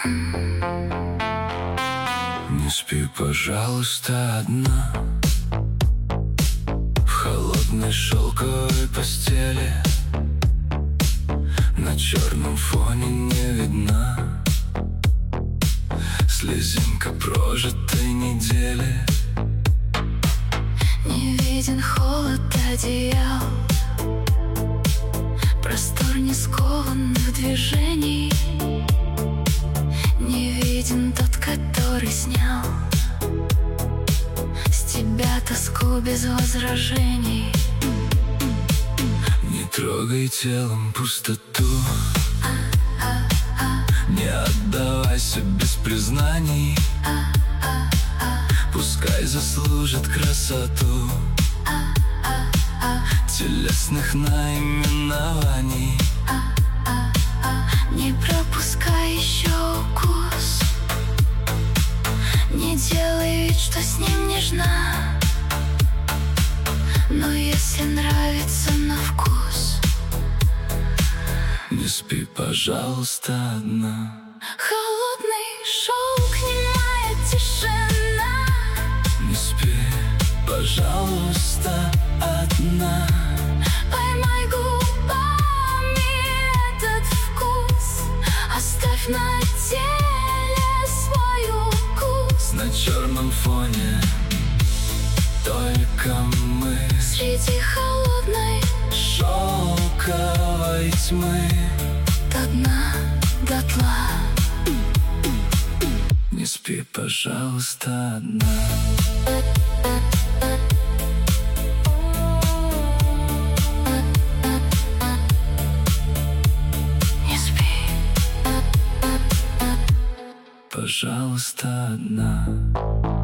Не спи, пожалуйста, одна в холодной шелковой постели. На черном фоне не видна слезинка прожитой недели. Не виден холод одеял, простор не скованных движений. Не виден тот, который снял с тебя тоску без возражений. Не трогай телом пустоту, не отдавайся без признаний. Пускай заслужит красоту телесных наименований. Не пропускай еще укус, не делай вид, что с ним нежна. Но если нравится на вкус, не спи, пожалуйста, одна. холодный шелк, немая тишина. Не спи, пожалуйста, одна. Поймай губами этот вкус, оставь на теле свой укус. На черном фоне только мы, Среди холодной шелковой тьмы. до дна, дотла. Не спи, пожалуйста, одна. Не спи, Пожалуйста, одна.